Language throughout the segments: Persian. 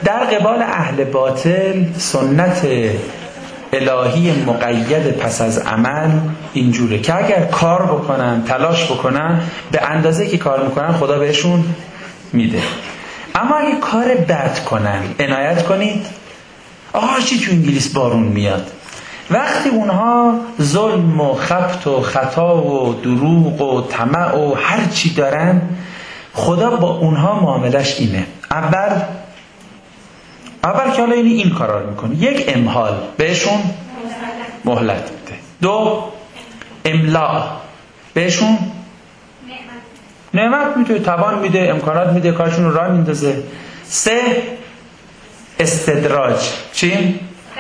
در قبال اهل باطل سنت الهی مقید پس از عمل اینجوره که اگر کار بکنن، تلاش بکنن، به اندازه که کار میکنن خدا بهشون میده. اما اگه کار بد کنن، عنایت کنید چی تو انگلیس بارون میاد. وقتی اونها ظلم و خبط و خطا و دروغ و طمع و هر چی دارن، خدا با اونها معاملش اینه. اول که حالا این کارا رو میکنه، یک امهال بهشون مهلت میده. دو املاء بهشون نعمت میده، توان میده، امکانات میده، کارشون رو راه میندازه. سه استدراج. چی؟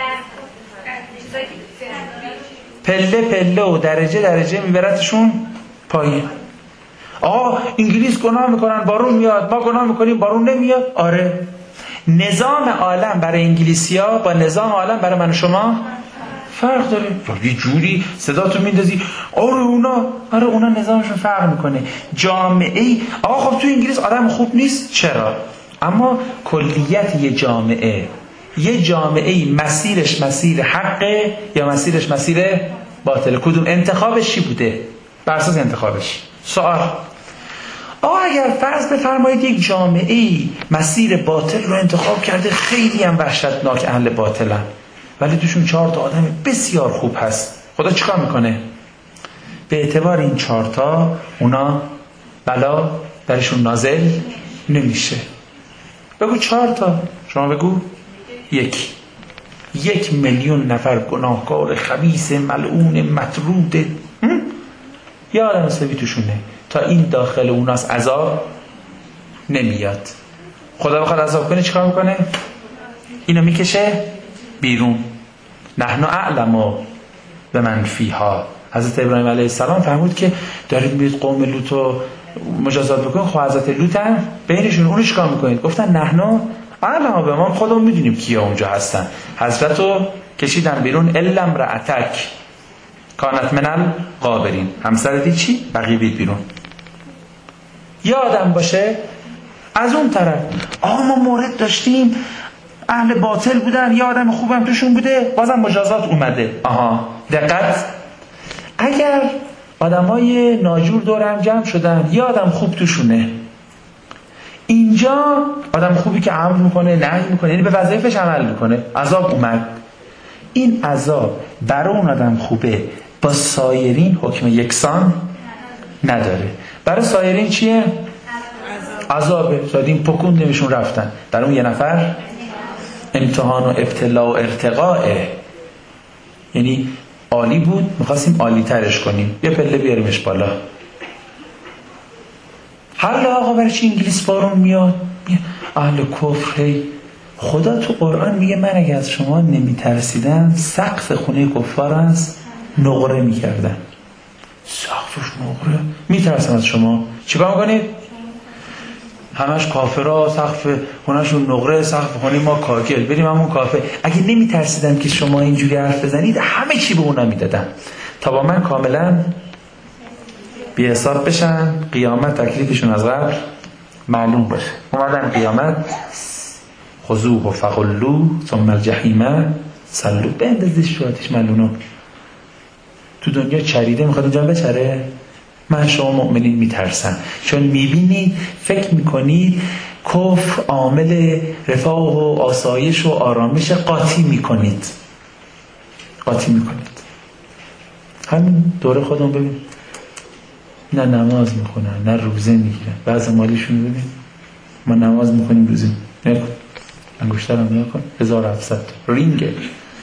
پله پله و درجه درجه میبرتشون پایین. انگلیس گناه میکنن بارون میاد، ما گناه میکنیم بارون نمیاد. آره، نظام عالم برای انگلیسیا با نظام عالم برای من و شما فرق داره. یه جوری صداتو میندازی اونا نظامشون فرق میکنه. جامعه خب تو انگلیس آدم خوب نیست، چرا؟ اما کلیت یه جامعه مسیرش مسیر حقه یا مسیرش مسیر باطله؟ کدوم انتخابش چی بوده؟ بر اساس انتخابش. سوال: اگر فرض بفرمایید یک جامعه مسیر باطل رو انتخاب کرده، خیلی هم وحشتناک اهل باطلن، ولی توشون 4 تا آدم بسیار خوب هست، خدا چیکار میکنه؟ به اعتبار این 4 تا اونا بلا درشون نازل نمیشه. بگو 4 تا، شما بگو 1 میلیون نفر گناهکار خبیث ملعون مطرود یا آدم سوی توشونه، تا این داخل اوناست عذاب نمیاد. خدا بخواد عذاب کنه چیکار میکنه؟ اینو میکشه بیرون. نحن اعلم بمن فیها. حضرت ابراهیم علیه السلام فرمود که دارید میرید قوم لوطو مجازات بکنید، خب حضرت لوط هم بینشون، اونو چیکار میکنید؟ گفتن نحن اعلم بما، خودمون میدونیم کیا اونجا هستن. حضرتو کشیدن بیرون. الا امرأتک کانت من الغابرین. همسر چی؟ بقیه بید بیرون. یا آدم باشه از اون طرف ما مورد داشتیم اهل باطل بودن، یا آدم خوبم توشون بوده، بازم مجازات اومده. دقت، اگر آدمای ناجور دور هم جمع شدن، یا آدم خوب توشونه، اینجا آدم خوبی که امر میکنه، نهی میکنه، یعنی به وظایفش عمل میکنه، عذاب اومد. این عذاب برای اون آدم خوبه با سایرین حکم یکسان نداره. برای سایرین چیه؟ عذابه. شاید پکون نمیشون رفتن، در اون یه نفر امتحان و ابتلا و ارتقاءه. یعنی عالی بود، میخواستیم عالی ترش کنیم، یه پله بیاریمش بالا. حالا آقا برای چی انگلیس بارون میاد؟ اهل کفر. خدا تو قرآن میگه من اگه از شما نمیترسیدم سقف خونه کفار از نقره میکردن. سقفش نقره؟ میترسم از شما، چیکار میکنید؟ همش کافرها سقف خونهشون نقره، سقف خونه ما کاکل، بریم همون کافه. اگه نمیترسیدم که شما اینجوری حرف بزنید، همه چی به اونا میدادم تا با من کاملا بی حساب بشن، قیامت تکلیفشون از قبل معلوم باشه. اومدن قیامت، خذوه فغلوه ثم الجحیم صلوا، بندازش تو آتش ملعونو. تو دنیا چریده، میخواد اونجا بچره. من شما مؤمنین میترسم، چون میبینید، فکر میکنید کفر عامل رفاه و آسایش و آرامش، قاطی میکنید. همین دوره خودمون ببین، نه نماز میخونن، نه روزه میگیرن. بعضی مالیشون ببین، ما نماز میخونیم روزه نکن، انگشترم نکن، 1700 رینگه،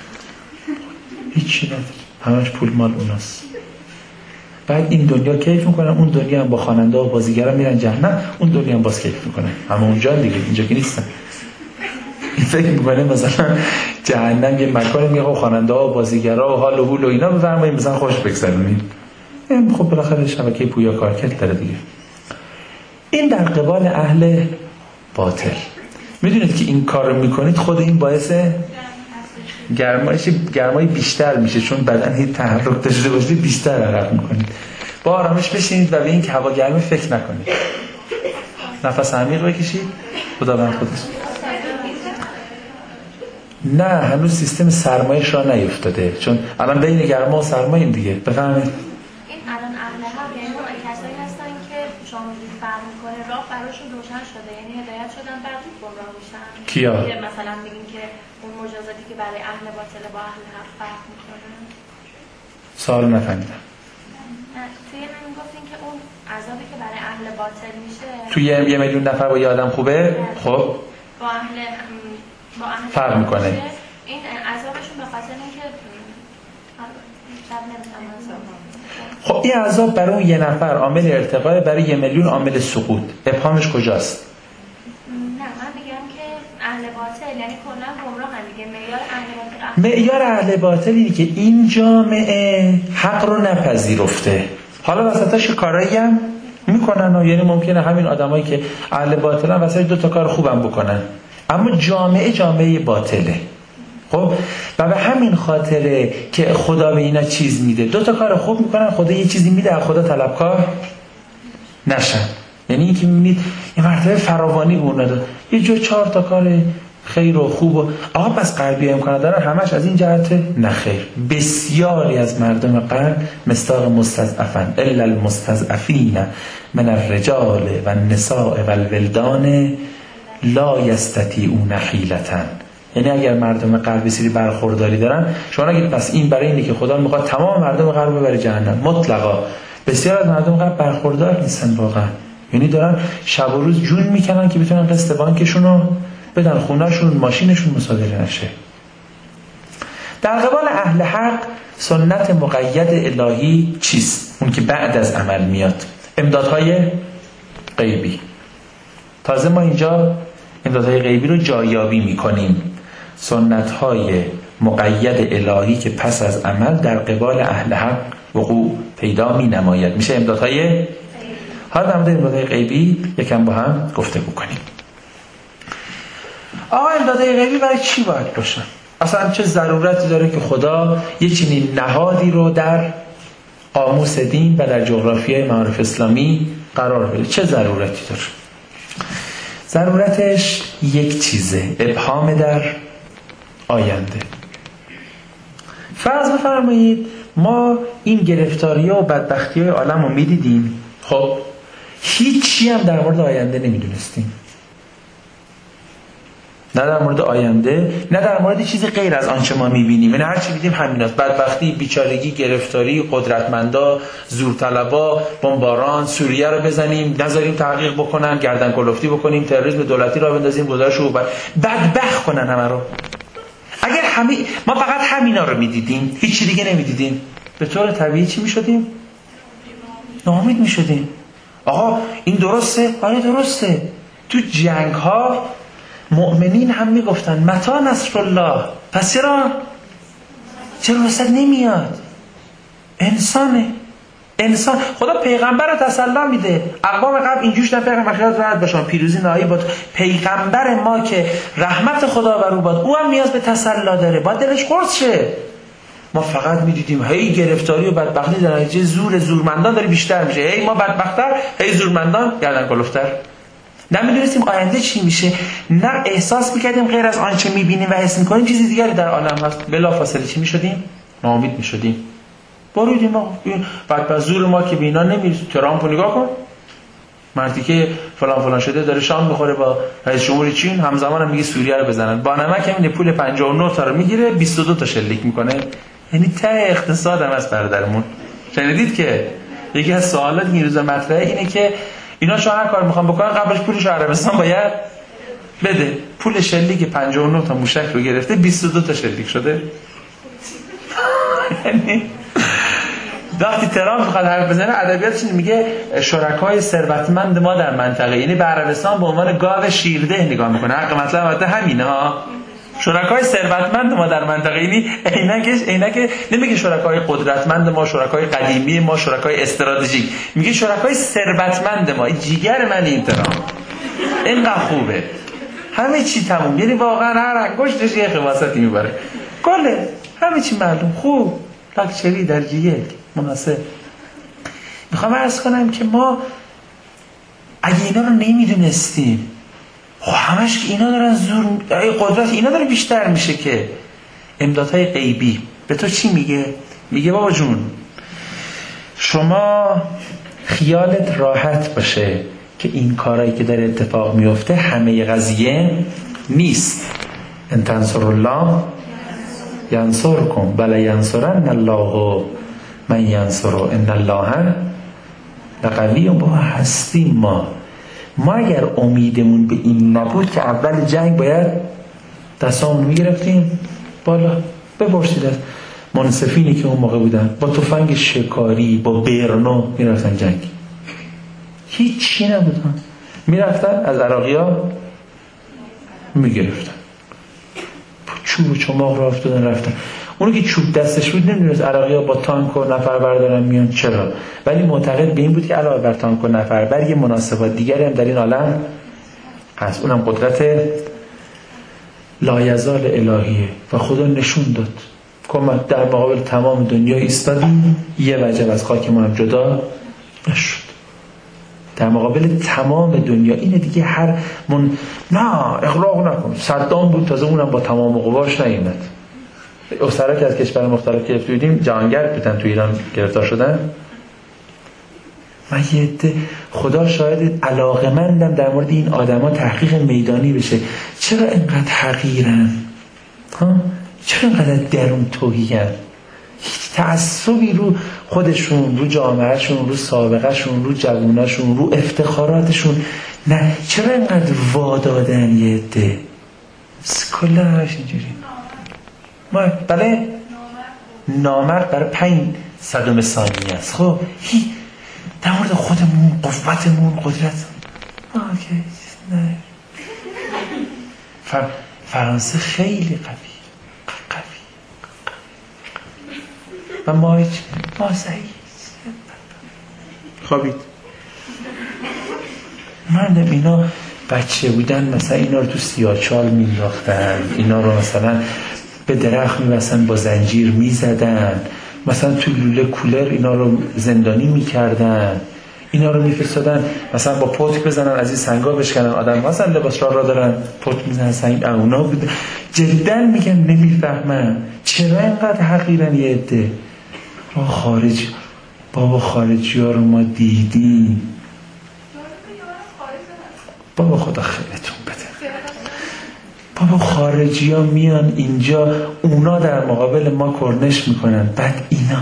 هیچی نداره، همش پول مال اوناست. بعد این دنیا کیف میکنن، اون دنیا هم با خواننده و بازیگرا میرن جهنم، اون دنیا هم باز کیف میکنن، اما اونجا دیگه، اینجا که نیستن. این فکر میکنه مثلا جهنم یه مکانی میگه خواننده ها و بازیگرا و حال و هول و اینا بفرمایید مثلا خوش بگذرونید. خب بالاخره شبکه پویا کارکرد داره دیگه. این در قبال اهل باطل. میدونید که این کار رو میکنید، خود این باعث گرمای بیشتر میشه، چون بدن هیچ تحرک داشته باشه بیشتر عرق میکنید. با آرامش بشینید و به این که هوا گرمه فکر نکنید. نفس عمیق بکشید. خدا بند خودش. نه هنوز سیستم سرمایه‌اش را نیفتاده، چون الان بین گرما و سرمایه دیگه. بفهمید این الان اهل حق یعنی اون کسایی هستن که شما میگید فهم میکنه راه براشون روشن شده، یعنی هدایت شدن بعد گمراه میشن. کیا؟ که مثلا میگیم که اون مجازاتی که برای اهل باطل با اهل حق فرق میکنه. سوال نفهمیدم. توی همین گفتین که اون عذابی که برای اهل باطل میشه توی 1 میلیون نفر با یه آدم خوبه، خب با اهل فرق میکنه. این عذابشون به خاطر اینکه خب این عذاب برای اون 1 نفر عامل ارتقاء، برای 1 میلیون عامل سقوط. ابهامش کجاست؟ نه من میگم که اهل باطل یعنی کلا گمراه هم دیگه. معیار اهل باطل اینه که این جامعه حق رو نپذیرفته. حالا وسطش کارایی هم میکنن، یعنی ممکنه همین آدمایی که اهل باطلن وسط 2 تا کار خوبم بکنن، اما جامعه باطله. خب و به همین خاطره که خدا به اینا چیز میده، 2 تا کار خوب میکنن، خدا یه چیزی میده، از خدا طلبکار نشن. یعنی اینکه میبینید یه مرتبه فراوانی به اونا داد، یه جو 4 تا کار خیر و خوب و آقا پس غربی امکانه دارن همش از این جهته؟ نه خیر. بسیاری از مردم غرب مصداق مستضعفن، الا المستضعفین من الرجال و النساء و الولدان لا یستطیعون حیلة. یعنی اگر مردم غرب بسیاری برخورداری دارن، شما نگید پس این برای اینه که خدا میخواد تمام مردم غرب رو ببره جهنم. مطلقا بسیار از مردم غرب برخوردار نیستن واقعا، یعنی دارن شب و روز جون میکنن که بتونن قسط بانکشون رو بدن، خونهشون ماشینشون مصادره نشه. در قبال اهل حق سنت مقید الهی چیست؟ اون که بعد از عمل میاد، امدادهای غیبی. تازه ما اینجا امدادهای غیبی رو جایابی میکنیم. سنتهای مقید الهی که پس از عمل در قبال اهل حق وقوع پیدا می نماید، میشه امدادهای غیبی. حالا در مورد امدادهای غیبی یکم با هم گفته بکنیم. آقا امدادهای غیبی برای چی باید باشن؟ اصلا چه ضرورتی داره که خدا یه چنین نهادی رو در قاموس دین و در جغرافیای معارف اسلامی قرار بده؟ چه ضرورتی داره؟ ضرورتش یک چیزه، ابهام در آینده. فرض بفرمایید ما این گرفتاری و بدبختی های عالم رو میدیدیم، خب هیچی هم در مورد آینده نمیدونستیم، نه در مورد آینده، نه در مورد چیزی غیر از آنچه ما میبینیم. یعنی هر چی میدیم همیناست: بدبختی، بیچارگی، گرفتاری، قدرتمندا، زورطلبا، بمباران، سوریه رو بزنیم نذاریم تحقیق بکنن، گردن کلفتی بکنیم، تروریسم دولتی را بندازیم، گذاشو بدبخت کنن همه رو. اگر ما فقط همینا رو میدیدیم، هیچ دیگه نمیدیدیم، به طور طبیعی چی میشدیم؟ ناامید میشدیم. آقا این درسته؟ آره درسته. تو جنگ ها مؤمنین هم میگفتن متی نصر الله، پس چرا وسط نمیاد؟ انسان خدا پیغمبر رو تسلی میده. اقوام قبل اینجوش نه پیغمبر خیالت راحت باشن، پیروزی نهایی بود. پیغمبر ما که رحمت خدا بر او باد، او هم نیاز به تسلی داره، باید دلش قرص شه. ما فقط میدیدیم هی گرفتاری و بدبختی در نتیجه زورمندان داره بیشتر میشه، هی ما بدبخت‌تر، هی زورمندان گردن کلفتر. نمیدونستیم آینده چی میشه، نه احساس میکردیم غیر از آنچه میبینیم و حس میکنیم چیزی دیگری در عالم هست. بلافاصله چی میشدیم؟ ناامید میشدیم. برویدیم بعد زور ما که بینا نمیرسیم. ترامپو نگاه کن، مردی که فلان شده داره شام میخوره با رئیس جمهور چین، همزمان هم میگه سوریه رو بزنن، با نمک همین پول 59 تا رو میگیره 22 تا شلیک میکنه. یعنی ته اقتصاد هم از برادرمون. شنیدید که یکی از سوالات این روزا مطرحه اینه که اینا چون هر کار میخوان بکنن قبلش پولش عربستان باید بده. پول شلیک 59 تا موشک رو گرفته، 22 تا شلیک شده. یعنی وقتی ترامپ میخواد حرف بزنه ادبیاتش میگه شرکای ثروتمند ما در منطقه، یعنی به عربستان به عنوان گاو شیرده نگاه میکنه. حق مطلب البته همینه ها، شرکای ثروتمند ما در منطقه. یعنی عینک نمیگه شرکای قدرتمند ما، شرکای قدیمی ما، شرکای استراتژیک، میگه شرکای ثروتمند ما. جیگر من این ترامپ اینقدر خوبه، همه چی تموم، یعنی واقعا هر انگشتش یه خواصتی میبره، کله همه چی معلوم، خوب، لاکچری در جیگر مناسب. میخوام عرض کنم که ما اگه اینا رو نمیدونستیم، همش که اینا دارن زور قدرت اینا داره بیشتر میشه که امدادهای غیبی به تو چی میگه؟ میگه بابا جون شما خیالت راحت باشه که این کارهایی که داره اتفاق میفته همه قضیه نیست. ان تنصروا الله ینصرکم بل ینصرن الله من ینصره ان الله لقوی. بابا هستیم ما اگر امیدمون به این نبود که اول جنگ باید دستامون میگرفتیم بالا. بپرسید از منصفینی که اون موقع بودن با تفنگ شکاری با برنو میرفتن جنگ، هیچی نبودن، میرفتن از عراقی ها میگرفتن، چوب و چماق را افتادن رفتن. اونو که چوب دستش بود نمیدونست عراقی ها با تانک و نفر بردارن میان چرا، ولی معتقد به این بود که علاوه بر تانک و نفر بر یه مناسبات دیگری هم در این عالم هست، اونم قدرت لایزال الهیه و خدا نشون داد که در مقابل تمام دنیا ایستادیم، یه وجب از خاک ما هم جدا نشد. در مقابل تمام دنیا اینه دیگه نه اغراق نکن. صدام بود تازه اونم با تمام قواش نیامد. اسرا که از کشور مختلف گرفته بودیم جهانگرد بودن تو ایران گرفتار شدن. من یه عده خدا شاهد علاقه‌مندم در مورد این آدما تحقیق میدانی بشه. چرا اینقدر حقیرن؟ چرا اینقدر درون توهی‌ان؟ هیچ تعصبی رو خودشون، رو جامعهشون، رو سابقهشون، رو جووناشون، رو افتخاراتشون نه. چرا اینقدر وادادن یه عده؟ کلا همش اینجوری. ما بله نامرد برای 5 ثانیه است. خب در مورد خودمون، قوتمون، قدرت اوکی نه. فرانسه خیلی قوی و ما ضعیف. خوابید. من اینا بچه بودن مثلا اینا رو تو سیاه‌چال مینداختن، اینا رو مثلا به درخت می‌بستن با زنجیر میزدن، مثلا تو لوله کولر اینا رو زندانی میکردن، اینا رو میفرستادن مثلا با پتک بزنن از این سنگا بشکنن آدم مثلا لباس را دارن پتک میزنن سنگ. اونا بود جدا میگن نمیفهمن چرا اینقدر حقیرن یه عده. بابا خارجی ها رو ما دیدیم. بابا خدا خیرتون بده. بابا خارجی ها میان اینجا، اونا در مقابل ما کرنش میکنن، بعد اینا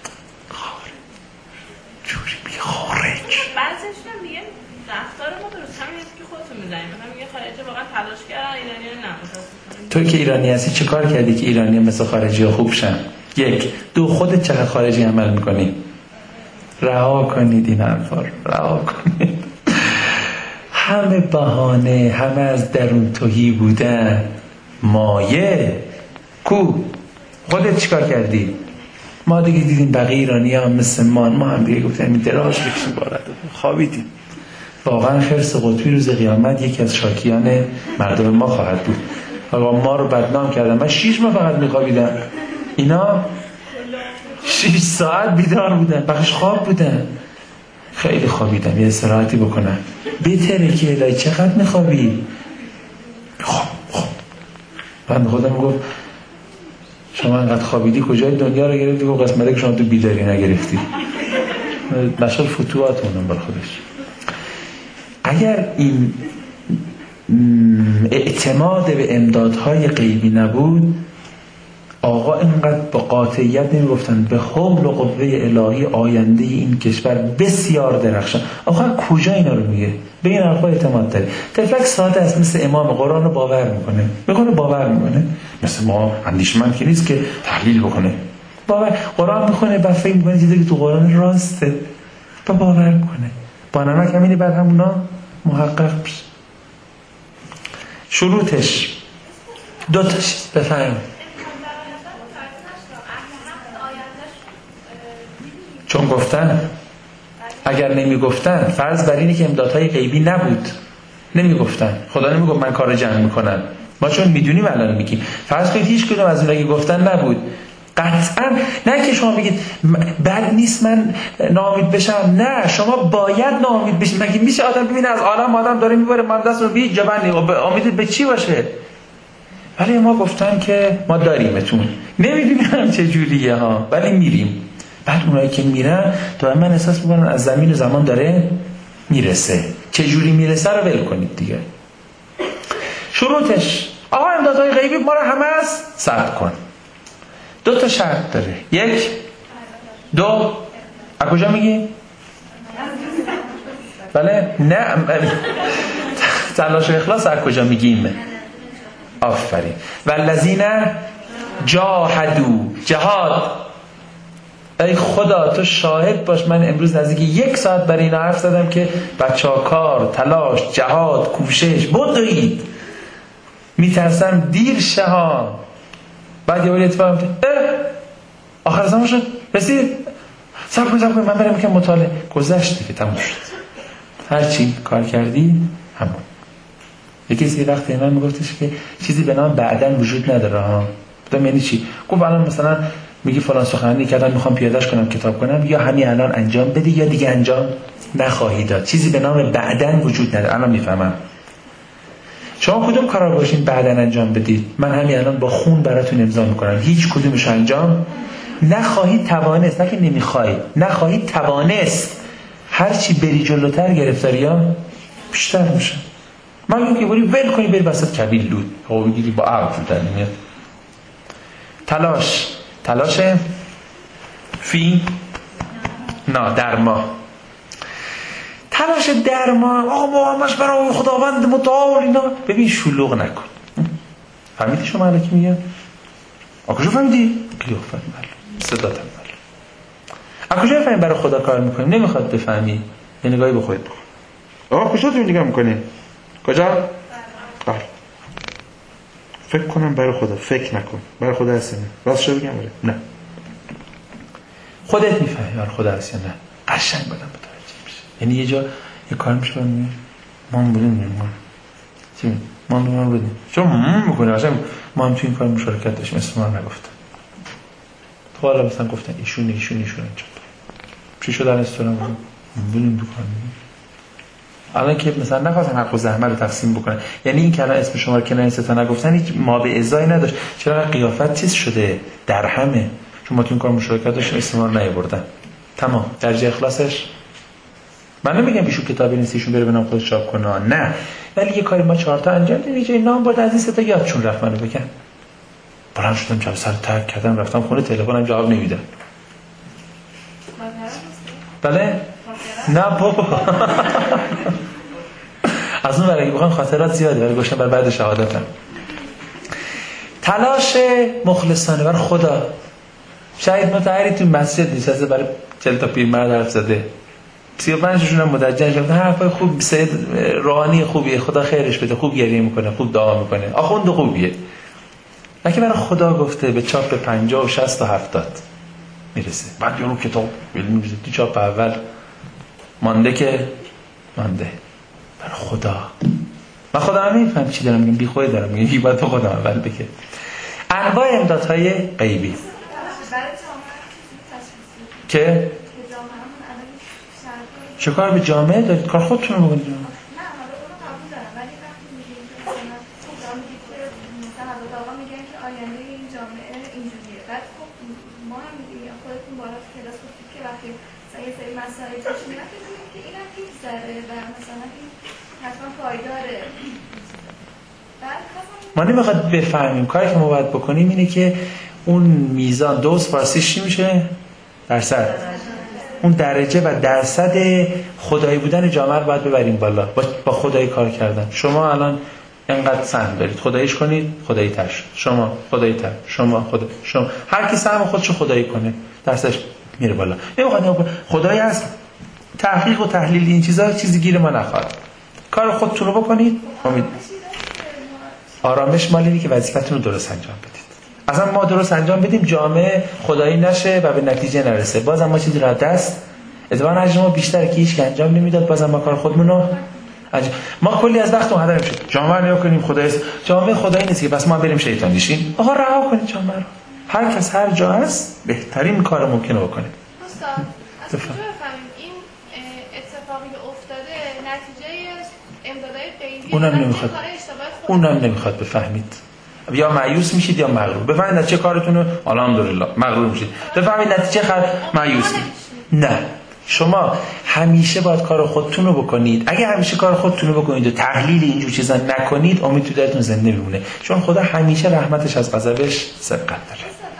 جوری بی خارج. بعضیش هم میگه رفتار ما درست همین که خودتون میزنیم، مثلا میگه خارجی واقعا تلاش کردن ایرانی نه. توی که ایرانی هستی چه کار کردی که ایرانی مثل خارجی ها خوب شن؟ 1 2 خودت چقدر خارجی عمل میکنی؟ رها کنید این حرفا رو، رها کنید. همه بهانه، همه از درون توهی بودن. مایه کو خودت چیکار کردی؟ ما دیگه دیدیم بقیه ایرانی هم مثل ما هم دیگه گفتیم این دراز بکشیم بارد خوابیدیم. واقعا خرس قطبی روز قیامت یکی از شاکیان مردم ما خواهد بود. حالا ما رو بدنام کردن. من 6 ماه فقط میخوابیدم، اینا 6 ساعت بیدار بودن، بخش خواب بودن. خیلی خوابیدم، یه استراحتی بکنم. بهتره که الهی چقدر میخوابی؟ خب من خودم گفت شما انقدر خوابیدی کجای دنیا رو گرفتی؟ گفت قسمته که شما تو بیداری نگرفتی. مشغل فتوحات اونم بر خودش. اگر این اعتماد به امدادهای غیبی نبود، آقا اینقدر با قاطعیت نمیگفتن به حول و قوه الهی آینده این کشور بسیار درخشان. آقا کجا اینا رو میگه؟ به این حرفا اعتماد داری؟ تفلک ساده است، مثل امام قرآن رو باور میکنه مثل ما اندیشمند که نیست که تحلیل بکنه. قرآن میخونه بعد فکر میکنه چیزی که تو قرآن راسته با باور میکنه. با نمک همینی بعد همونا محقق بشه. شروطش 2 تا چیز بفهم. چون گفتن اگر نمیگفتن، فرض بر اینه که امدادهای غیبی نبود، نمیگفتن، خدا نمیگفت من کار جمع میکنم، ما چون میدونیم الان میگیم، فرض کنید هیچ کدوم از اونایی که گفتن نبود، قطعا نه که شما بگید بد نیست من ناامید بشم، نه شما باید ناامید بشید. مگه میشه آدم ببینه از عالم آدم داره میبره من دست رو بی جبنی امید به چی باشه؟ ولی ما گفتن که ما داریمتون، نمیدونم چه جوریه ها، ولی میریم. بعد اونایی که میرن دائما احساس میکنن از زمین و زمان داره میرسه. چه جوری میرسه رو ول کنید دیگه. شروطش آقا امدادهای غیبی ما رو همه از ثبت کن. 2 تا شرط داره. 1 2 از کجا میگی؟ بله نه تلاش و اخلاص از کجا میگیم؟ آفرین. والذین جاهدوا جهاد. ای خدا تو شاهد باش من امروز نزدیک 1 ساعت برای اینا حرف زدم که بچه‌ها کار، تلاش، جهاد، کوشش بدوید. میترسم دیر شه ها. بعد یه ولی اتفاق میفته آخر زمان شد رسید صبر کن من برم که مطالعه گذشت دیگه تموم شد. هرچی کار کردی همون. یکی وقتی من میگفتش که چیزی به نام بعدن وجود نداره ها. گفتم یعنی چی؟ گفت الان مثلا میگی فلان سخنرانی کردم میخوام پیادهش کنم کتاب کنم، یا همین الان انجام بدی یا دیگه انجام نخواهی داد. چیزی به نام بعدن وجود نداره. الان میفهمم شما کدوم کارا باشین بعدن انجام بدید. من همین الان با خون براتون امضا میکنم هیچ کدومش انجام نخواهید توانست. نه که نمیخواهید، نخواهید توانست. هرچی بری جلوتر گرفتاریا بیشتر میشه. من میگم که بری ول کنی بری وسط کبیل لود او بگیری با عقل در نمیاد. تلاش فی نه در ما. تلاش در ما آقا ما همش برای خداوند متعال اینا. ببین شلوغ نکن. فهمیدی شما الان کی میگه؟ آقا کجا فهمیدی؟ قیافت معلوم، صداتم معلوم. آقا کجا فهمی برای خدا کار میکنیم؟ نمیخواد بفهمی. یه نگاهی به خودت بکن. آقا کجا تو نگاه میکنی؟ کجا؟ بله. فکر کنم برای خدا، فکر نکن. برای خدا هستی نه. راستش بگم نه. خودت میفهمی برای خدا هستی نه. قشنگ بدم متوجه میشه. یعنی یه جا یه کار میشه من ما بودیم چی ما بودیم چون میکنه اصلا ما هم تو این کار مشارکت داشتیم اسم ما نگفتن. تو حالا مثلا گفتن ایشون چی شد در رستوران بودیم دکان الان که مثلا نخواستن حق و زحمت رو تقسیم بکنن. یعنی این که الان اسم شما رو کنار این ستا نگفتن هیچ ما به ازای نداشت. چرا قیافت چیز شده در همه چون ما تو این کار مشارکت داشتیم اسم ما رو نیاوردن. تمام. درجه اخلاصش من نمیگم ایشون کتاب بنویسه ایشون بره به نام خودش چاپ کنه نه، ولی یه کاری ما 4 تا انجام دادیم. یه نام برد از این سه تا یادشون رفت منو بگن. بلند شدم جلو سر ترک کردم رفتم خونه تلفنم جواب نمیداد. بله؟ نه بابا. از اون برای بخوام خاطرات زیاده ولی گوشم بر بعد شهادتم. تلاش مخلصانه بر خدا. شاید متعری تو مسجد نشسته برای 40 تا پیرمرد حرف زده. 35 شون هم مدجن شده. حرفای خوب سید روحانی خوبیه خدا خیرش بده. خوب گریه میکنه، خوب دعا میکنه. آخوند خوبیه. لکه برای خدا گفته به چاپ 50 و 60 تا 70 میرسه. بعد یارو کتاب می‌نویسه تو چاپ اول مانده که مانده. برای خدا. من خدا نمیفهم چی دارم میگم، بی خود دارم میگم. کی باید به خدا اول بگه. انواع امدادهای غیبی که چه کار به جامعه دارید؟ کار خودتون رو بکنید. ما نمیخواد بفهمیم. کاری که ما باید بکنیم اینه که اون میزان دوز فارسیش چی میشه؟ درصد. اون درجه و درصد خدایی بودن جامعه رو باید ببریم بالا با خدایی کار کردن. شما الان اینقدر سهم دارید خداییش کنید خدایی تر شد. شما خدایی تر، شما هر کی سهم خودشو خدایی کنه درصدش میره بالا. نمیخواد خدایی هست تحقیق و تحلیل این چیزا چیزی گیر ما نخواد. کار خودتون رو بکنید. امید آرامش مال اینه که وظیفتون رو درست انجام بدید. اصلا ما درست انجام بدیم جامعه خدایی نشه و به نتیجه نرسه. بازم ما چیزی را دست اتفاقا اجر ما بیشتره که هیچ انجام نمیداد. بازم ما کار خودمون رو ما کلی از وقت هدر میشه. جامعه رو کنیم خدایی جامعه خدایی نیست که بس ما بریم شیطانی شیم. آقا رها کنید جامعه رو. هر کس هر جا هست بهترین کار ممکنه بکنه. استاد از کجا بفهمیم این اتفاقی افتاده نتیجه امدادهای غیبی؟ اونم نمیخواد بفهمید. یا مایوس میشید یا مغرور. بفهمید نتیجه کارتون رو الحمدلله مغرور میشید. بفهمید نتیجه مایوس نه. شما همیشه باید کار خودتون رو بکنید. اگه همیشه کار خودتون رو بکنید و تحلیل اینجور چیزا نکنید، امید تو دلتون زنده میمونه. چون خدا همیشه رحمتش از غضبش سبقت داره.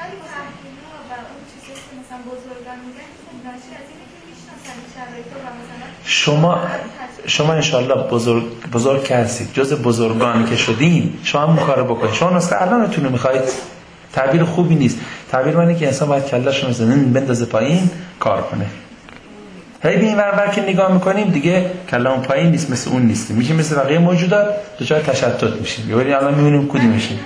شما انشالله بزرگ که هستید، جز بزرگانی که شدین، شما هم کار بکنید. شما نسخه الانتون رو میخواید. تعبیر خوبی نیست. تعبیر منه که انسان باید کله‌ش رو بندازه پایین کار کنه. هی به این ور که نگاه میکنیم دیگه کلام پایین نیست، مثل اون نیستیم، میشیم مثل بقیه موجودات دچار تشتت میشیم. ببینید الان میبینیم کدوم میشیم.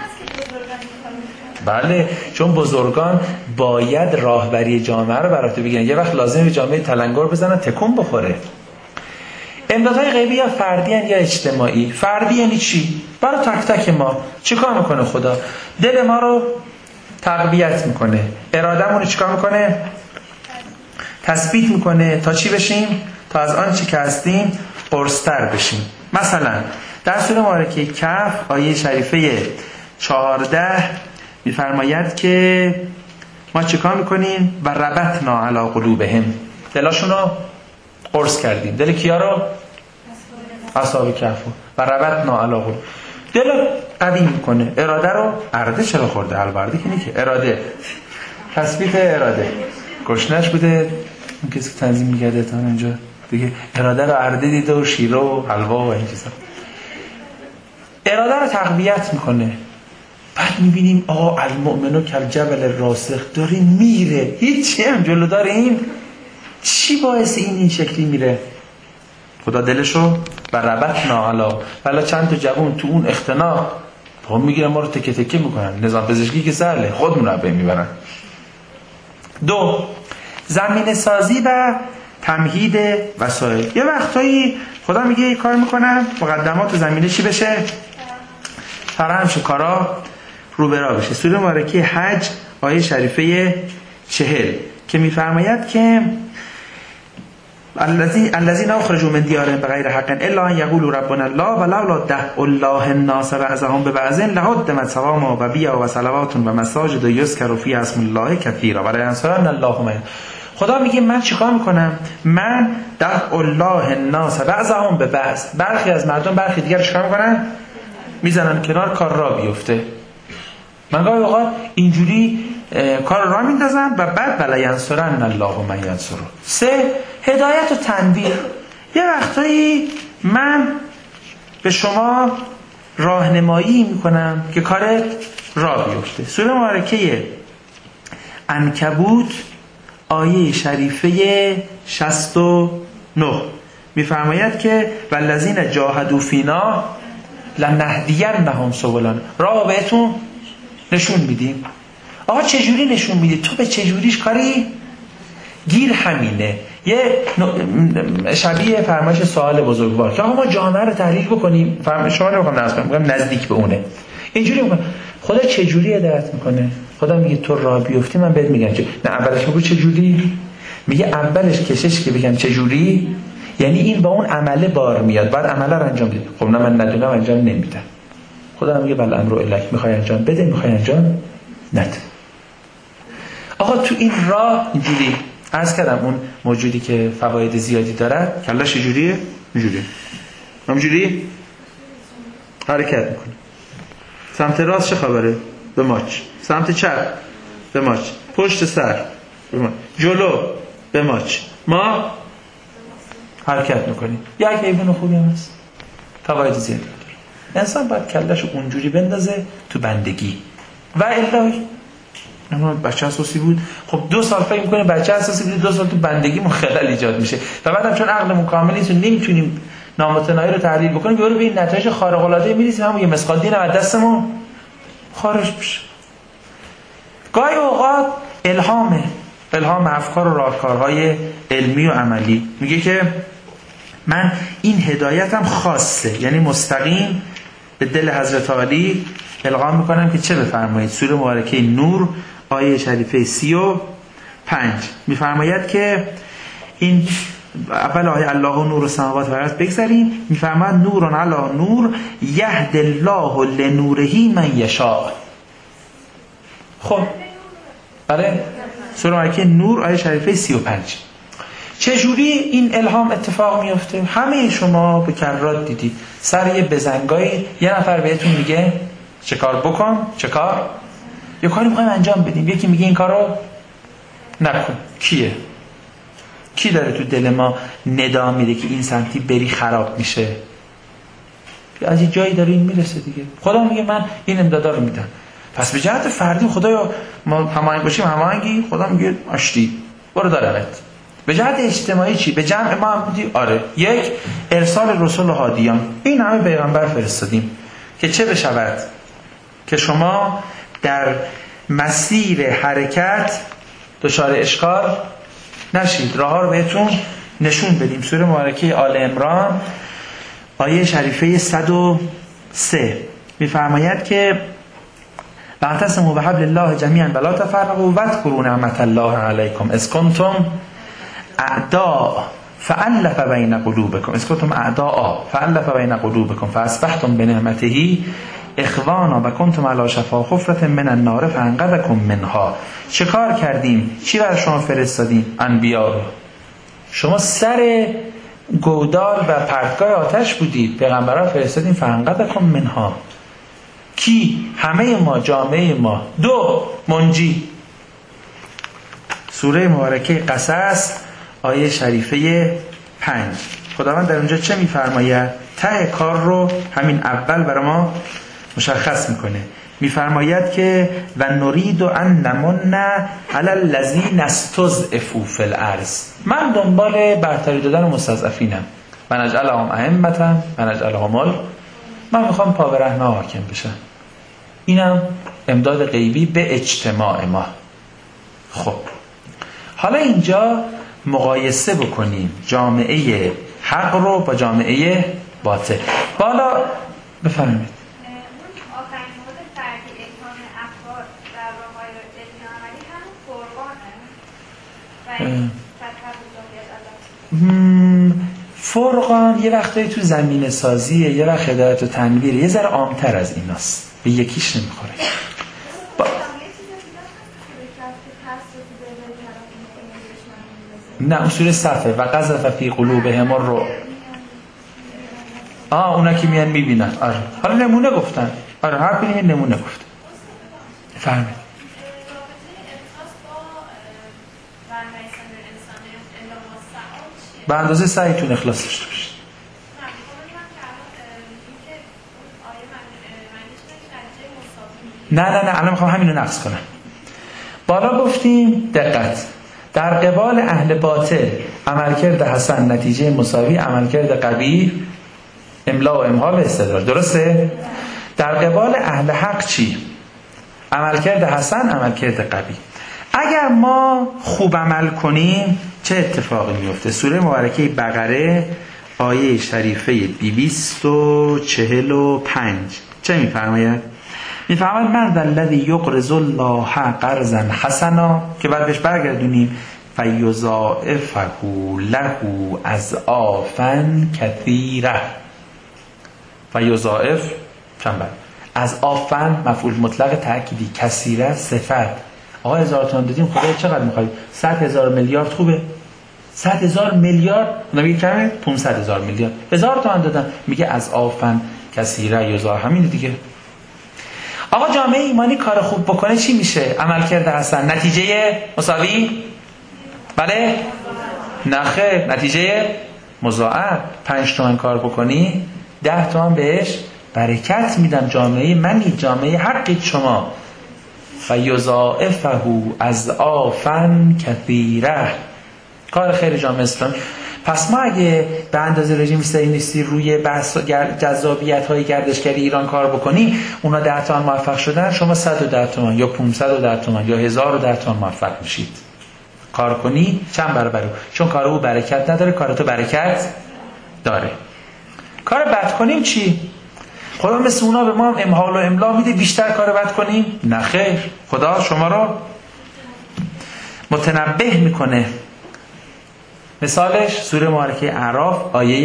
بله، چون بزرگان باید راهبری جامعه رو براتون بگن. یه وقت لازمه جامعه تلنگر بزنن تکون بخوره. امدادهای غیبی یا فردی یا اجتماعی. فردی یعنی چی؟ برای تک تک ما چیکار میکنه خدا؟ دل ما رو تقویت میکنه، ارادهمون رو چیکار میکنه؟ تثبیت میکنه تا چی بشیم؟ تا از آن چی که هستیم قرص‌تر بشیم. مثلا در سوره مبارکه کهف آیه شریفه 14 میفرماید که ما چیکار میکنیم؟ و ربطنا علی قلوبهم، دلاشون رو قرص کردیم. دل کیا رو؟ اصحاب کهف. و ربطنا علی قلوب، دل رو قوی میکنه. اراده رو ارده چرا خورده؟ البرده که نیست، اراده تثبیت اراده. گشنش بوده اون کسی که تنظیم میگرده تا اینجا دیگه، اراده رو ارده دیده و شیره و حلوا و این چیزا. اراده رو تقویت میکنه. بعد میبینیم آقا المؤمنو کالجبل الراسخ داره میره، هیچی هم جلو داریم. چی باعث این شکلی میره؟ خدا دلشو و ربطنا علی. ولی چند تا جوان تو اون اختناق هم میگیرن ما رو تکه تکه میکنن. نظام پزشکی که سهله، خودمون رو به میبرن. 2. زمینه سازی و تمهید وسایل. یه وقتایی خدا میگه یه کار میکنم مقدمات زمینه چی بشه؟ فرهمش کارا رو برا بشه. سوره مبارکه حج آیه شریفه 40 که میفرماید که الذين اخرجوا من ديارهم بغير حق الا ان يقولوا ربنا الله ولولا دفع الله الناس بعضهم ببعض لهدمت صوامع و بیع و صلوات و مساجد یذکر فیها اسم الله کثیرا ولینصرن الله من. خدا میگه من چیکار میکنم؟ من دفع الله الناس بعضهم ببعض، برخی از مردم برخی دیگر چیکار میکنن؟ میزنن کنار، کار را بیفته. من گاهی اوقات اینجوری کار را میندازم و بعد ولینصرن الله من ینصره. 3. هدایت و تنبیه. یه وقتایی من به شما راهنمایی میکنم که کارت راه بیفته. سوره مبارکه عنکبوت آیه شریفه 69 میفرماید که والذین جاهدوا فینا لنهدینهم سبلنا. راه بهتون نشون میدیم. آقا چجوری نشون میدی؟ تو به چجوریش کاری؟ گیر همینه. یه شبیه فرمایش سوال بزرگوار که آقا ما جامعه رو تحلیل بکنیم. فرمایش شما رو میگم نزدیک به اونه. اینجوری میگم خدا چجوری هدایت میکنه؟ خدا میگه تو راه بیفتی من بهت میگم چه. نه اولش میگه چجوری؟ میگه اولش کشش که بگم چجوری، یعنی این با اون عمله بار میاد، بعد عمله رو انجام بده. خب نه من ندونم انجام نمیدم. خدا میگه بل امر الیک، میخوای انجام بده، میخوای انجام نده. آقا تو این راه اینجوری عرض کردم اون موجودی که فواید زیادی داره کلش چجوریه؟ اینجوریه. همینجوری حرکت میکنه. سمت راست چه خبره؟ به ماچ. سمت چپ به ماچ. پشت سر به ماچ. جلو به ماچ. ما حرکت میکنیم. یک حیوان خوبی هم هست. فواید زیادی داره. انسان باید کلش اونجوری بندازه تو بندگی. و الا بچه اساسی بود. خب 2 سال فکر میکنه بچه اساسی بود، 2 سال تو بندگی خلل ایجاد میشه و بعدم چون عقلمون کامل نیست نمیتونیم نامتناهی رو تحلیل بکنیم، یهو به این نتایج خارق العاده میرسیم، همون یه مسقال دین از دستمون خارج میشه. گاهی اوقات الهام افکار و راهکارهای علمی و عملی میگه که من این هدایتم خاصه، یعنی مستقیم به دل حضرت علی القا میکنم که چه بفرمایید. سوره مبارکه نور آیه شریفه 35 میفرماید که این اول آیه الله نور السماوات و الارض بگذاریم. میفرماید نور علی نور یهد الله لنوره من یشاء. خب بله، سوره مکیه نور آیه شریفه 35. چجوری این الهام اتفاق میفته؟ همه شما به کرات دیدید سر یه بزنگایی یه نفر بهتون میگه چه کار بکن، چه کار، یه کاری میخوایم انجام بدیم، یکی میگه این کارو نکن. کیه؟ کی داره تو دل ما ندا میده که این سمتی بری خراب میشه؟ از یه جایی داره این میرسه دیگه. خدا میگه من این امدادا رو میدم. پس به جهت فردی خدایا ما هماهنگ باشیم، هماهنگی، خدا میگه آشتی برو دارمت. به جهت اجتماعی چی؟ به جمع ما هم بودی؟ آره. یک، ارسال رسول و هادیان، این همه پیغمبر فرستادیم که چه بشود؟ که شما در مسیر حرکت دچار اشکال نشید، راه ها رو بهتون نشون بدیم. سوره مبارکه آل عمران آیه شریفه 103 میفرماید که واعتصموا بحبل الله جمیعا ولا تفرقوا واذکروا نعمت الله علیکم اذ کنتم اعداء فألف بین قلوبکم اذ کنتم اعداء فألف بین قلوبکم فاصبحتم بنعمته اخوانا و کنتم علی شفا حفرة من النار فانقذکم منها. چه کار کردیم؟ چی برای شما فرستادیم؟ انبیا رو. شما سر گودال و پرتگاه آتش بودید، پیغمبران فرستادیم فانقذکم منها. کی؟ همه ما، جامعه ما. دو، منجی. سوره مبارکه قصص آیه شریفه 5 خداوند در اونجا چه میفرماید؟ ته کار رو همین اول برای ما مشخص میکنه. میفرماید که و نرید ان نمن علی الذین استضعفوا فی الارض. من دنبال برتری دادن مستضعفینم. و نجعلهم ائمة و نجعلهم من میخوام پا به رحمه حاکم بشن. اینم امداد غیبی به اجتماع ما. خب حالا اینجا مقایسه بکنیم جامعه حق رو با جامعه باطل. بالا بفرمایید. آخرین مورد فردی اکرام افراد در راه‌های علمی عملی هم فرقانه و فرقان یه وقتایی تو زمین سازیه، یه وقت هدایت و تنویره، یه ذره عام‌تر از ایناست، به یکیش نمیخوره. نه اصول صفه و قذف فی قلوبهم الرعب. اونا که میان میبینن. آره حالا نمونه گفتن. آره هر کدوم نمونه گفتن. فهمید. به اندازه سعیتون اخلاص داشته باشید. نه الان میخوام همینو نقص کنم. بالا گفتیم دقت، در قبال اهل باطل عملکرد حسن نتیجه مساوی عملکرد قبیح املا و امها به استدلال. درسته؟ در قبال اهل حق چی؟ عملکرد حسن عملکرد قبیح. اگر ما خوب عمل کنیم چه اتفاقی میفته؟ سوره مبارکه بقره آیه شریفه 245 چه میفرماید؟ میفرماید من ذا الذی یقرض الله قرضا حسنا که بعد بهش برگردونیم فیضاعفه له اضعافا کثیره. فیضاعف چند اضعافا مفعول مطلق تأکیدی، کثیره صفت. آقا 1000 تومان دادیم خدا چقدر میخوای؟ 100,000 میلیارد خوبه؟ 100,000 میلیارد نمیگه کمه؟ 500,000 میلیارد. 1000 تومان دادم میگه اضعافا کثیره یضاع. همین دیگه. آقا جامعه ایمانی کار خوب بکنه چی میشه؟ عملکرد حسن نتیجه مساوی؟ بله؟ نخیر، نتیجه مضاعف. 5 تومن کار بکنی 10 تومن بهش برکت میدم. جامعه منی، جامعه حقی شما. فیضاعفه اضعافا کثیره. کار خیر جامعه اسلامی. پس ما اگه به اندازه رژیم صهیونیستی روی بحث جذابیت‌های گردشگری ایران کار بکنی، اونا 10 تومن موفق شدن، شما 110 تومن یا 510 تومن یا 1010 تومن موفق میشید. کار کنی چند برابر، چون کار او برکت نداره، کار تو برکت داره. کار بد کنیم چی؟ خدا مثل اونا به ما امحال و املا میده بیشتر کار بد کنیم؟ نه خیر، خدا شما رو متنبه میکنه. مثالش سوره معرکه اعراف آیه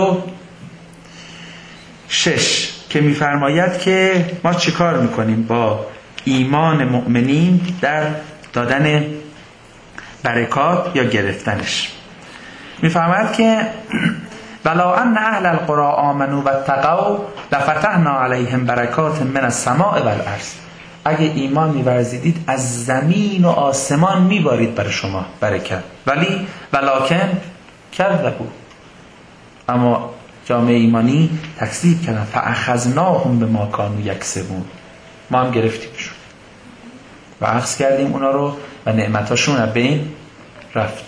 96 که میفرماید که ما چیکار میکنیم با ایمان مؤمنین در دادن برکات یا گرفتنش. میفرماید که ولو ان اهل القرى آمنوا واتقوا لفتحنا علیهم برکات من السماء والارض. اگه ایمان می‌ورزیدید از زمین و آسمان میبارید برای شما برکت، ولی ولکن کذبوا، اما جامعه ایمانی تکذیب کردن. فاخذناهم بما كانوا یکسبون، ما هم گرفتیمشون و اخذ کردیم اونا رو و نعمتاشون از بین رفت.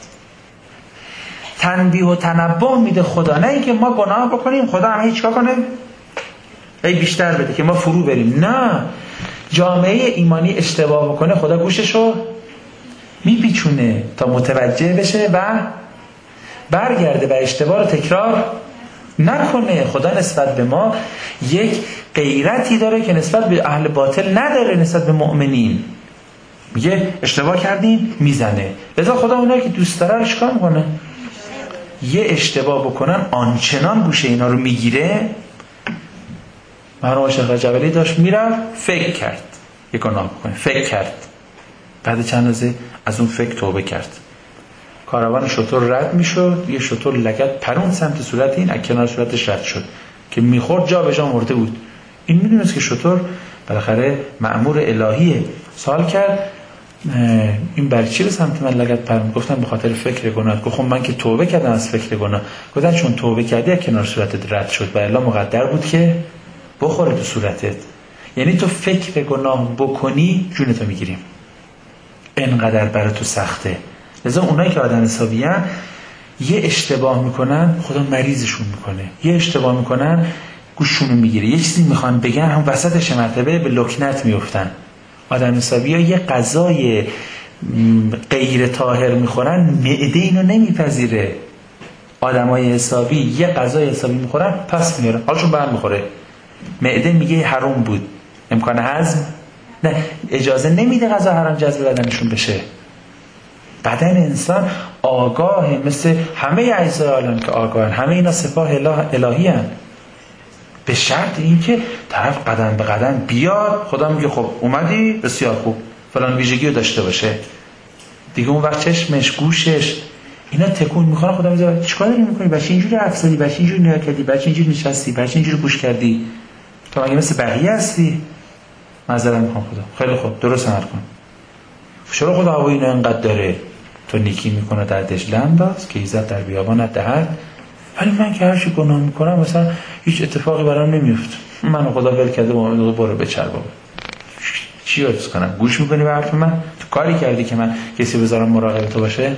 تنبیه و تنبه میده خدا، نه اینکه ما گناه بکنیم خدا همه چیکار کنه ای بیشتر بده که ما فرو بریم. نه، جامعه ایمانی اشتباه بکنه خدا گوششو میپیچونه تا متوجه بشه و برگرده و اشتباه رو تکرار نکنه. خدا نسبت به ما یک غیرتی داره که نسبت به اهل باطل نداره، نسبت به مؤمنین. میگه اشتباه کردیم میزنه. لذا خدا اونایی که دوست داره رو چیکار میکنه؟ یه اشتباه بکنن آنچنان گوشه اینا رو میگیره. مرحوم شیخ جبلی داشت میرفت فکر کرد یه گناه بکنه، فکر کرد، بعد چند روزه از اون فکر توبه کرد. کاروان شتر رد میشد، یه شتر لگد پرون سمت صورت این، از کنار صورتش رد شد که میخورد جا به جا مرده بود. این میدونست که شتر بالاخره مأمور الهیه. سوال کرد این برای چی به سمت من لگد پرون؟ گفتم به خاطر فکر گناه. گفت خب من که توبه کردم از فکر گناه. گفتن چون توبه کردی از کنار صورتت رد شد و الا مقدر بود که بخوره تو صورتت. یعنی تو فکر گناه بکنی جونتو میگیریم، اینقدر برای تو سخته. لذا اونایی که آدم حسابیان یه اشتباه میکنن خدا مریضشون میکنه، یه اشتباه میکنن گوششونو میگیره، یه چیزی میخوان بگن هم وسطش مرتبه به لکنت میفتن. آدم حسابیان یه غذای غیر طاهر میخورن، معده اینو نمیپذیره. آدمای حسابی یه غذای حسابی میخورن پس میاره، حالشون به هم میخوره. معده میگه حرام بود، امکان هضم نه، اجازه نمیده غذا حرام جذب بدنشون بشه. بدن انسان آگاهه، مثل همه اجزای عالم که آگاهن، همه اینا سپاه الهی هن. به شرط اینکه طرف قدم به قدم بیاد. خدا میگه خب اومدی بسیار خوب، فلان ویژگی رو داشته باشه دیگه. اون وقت چشمش، گوشش اینا تکون میخوره. خدا میگه چیکار داری میکنی؟ بچه اینجوری افسادی، بچه اینجوری نگاه کردی، بچه اینجوری نشستی، بچه اینجوری گوش کردی، تو مگه مثل بقیه هستی؟ معذرت میخوام خدا. خیلی خوب درست عمل کن. چرا خدا هوای اینو انقدر داره؟ تو نیکی میکنه در دجله انداز که ایزد در بیابانت دهد. ولی من که هرچی گناه میکنم مثلا هیچ اتفاقی برام نمیفته، منو خدا ول کرده برو بچر بابا. چی عرض کنم؟ گوش میکنی به حرف من؟ تو کاری کردی که من کسی بذارم مراقب تو باشه؟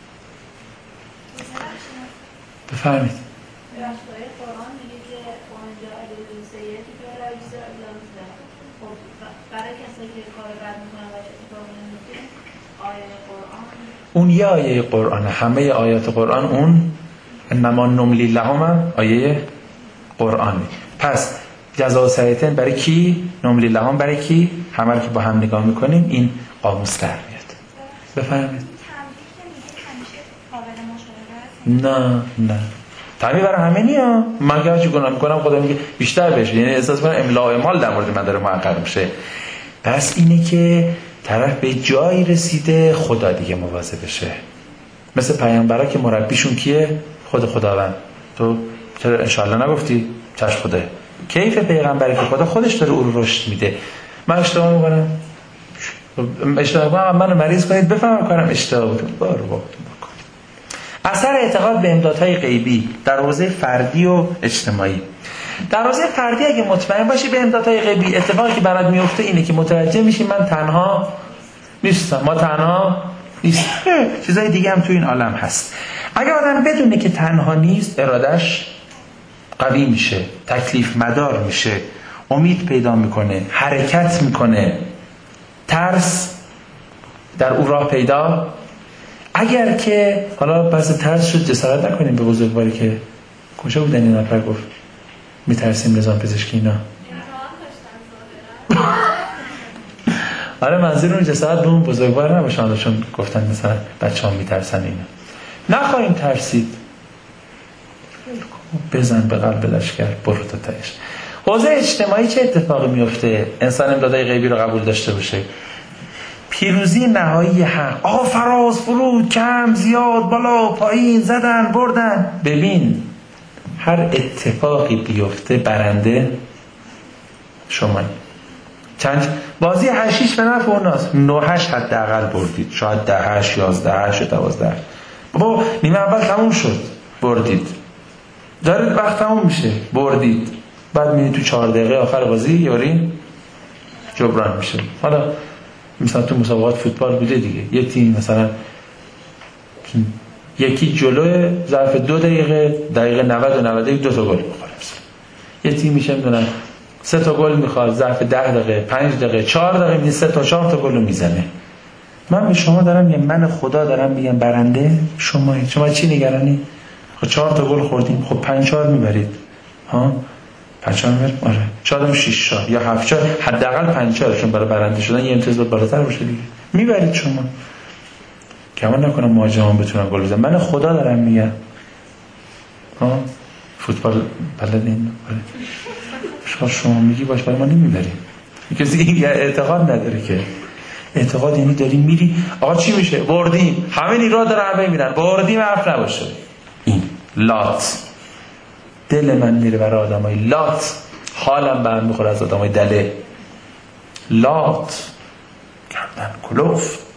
بفرمید. اون یه آیه قرآن، همه آیات قرآن اون انما نملی لهم آیه قرآن. پس جزا و سریعتن برای کی؟ نملی لهم برای کی؟ همه رو که با هم نگاه میکنیم این قاموس در میاد. بفرمید. نه تنبیه برای همه نیا. من که هرچی گناه میکنم خدا میگه بیشتر بشه، یعنی احساس کنم املاء مال در مورد من داره محقق میشه. پس اینه که طرف به جایی رسیده خدا دیگه مواظب بشه. مثل پیامبرا که مربیشون کیه؟ خداوند. تو چرا انشالله نگفتی؟ چشم خدا. کیف پیغمبری که خدا خودش داره او رو رشد میده. من اشتباه میکنم، منو مریض کنید بفهمم کنم اشتباه بودم، بارو بکن. اثر اعتقاد به امدادهای غیبی در حوزه فردی و اجتماعی. در حوزه فردی اگه مطمئن باشی به امدادهای غیبی، اتفاقی که برات میفته اینه که متوجه میشی من تنها نیستم، ما تنها نیست، چیزای دیگه هم تو این عالم هست. اگه آدم بدونه که تنها نیست، ارادش قوی میشه، تکلیف مدار میشه، امید پیدا میکنه، حرکت میکنه، ترس در او راه پیدا. اگر که حالا بس ترس شد جسارت نکنیم به بزرگواری که کجا بودن این نفر گفت میترسیم نظام پزشکی اینا. آره منظور اون جسارت به اون بزرگوار نباشه، چون گفتن مثلا بچه‌ها میترسن اینا. نخواهیم ترسید. بزن به قلب لشکر، برو تا تهش. حوزه اجتماعی چه اتفاقی میفته؟ انسان امدادهای غیبی رو قبول داشته باشه. پیروزی نهایی حق. آقا فراز فرود، کم زیاد، بالا پایین، زدن بردن. ببین هر اتفاقی بیفته برنده شمایی. چند بازی 8-8 به نفع اوناست. 9-8 حداقل بردید، شاید 10-8 11-8 12. بابا نیمه اول تموم شد، بردید. دارید وقت تموم میشه، بردید. بعد میبینید تو 4 دقیقه آخر بازی یاری جبران میشه. حالا مثلا تو مسابقات فوتبال بوده دیگه، یه تیم مثلا یکی جلوی ظرف 2 دقیقه 90 و 91 2 تا گل بخوره. یه تیم میشه میدونن 3 تا گل میخواد، ظرف 10 دقیقه 5 دقیقه 4 دقیقه میشه 3 تا 4 تا گل رو میزنه. من به شما دارم میگم، من خدا دارم میگم برنده شما چی نگرانی؟ خب 4 تا گل خوردیم، خب 5-4 میبرید ها، 5-4 میبرید. آره شاید 6-4 یا 7-4، حداقل 5-4 چون برای برنده شدن یه امتیاز بالاتر باشه دیگه. میبرید شما. گمان نکنم مهاجمان بتونن گل بزنن. من خدا دارم میگم ها، فوتبال بلدین. شما میگی باش برای ما نمیبریم. کسی این اعتقاد نداره که. اعتقاد یعنی داری میری آقا چی میشه؟ بردیم. همه نیرو داره همه میرن. بردیم حرف نباشه. این لات دل من میره برای آدمای لات، حالم به هم میخوره از آدمای دله. لات گردن کلوف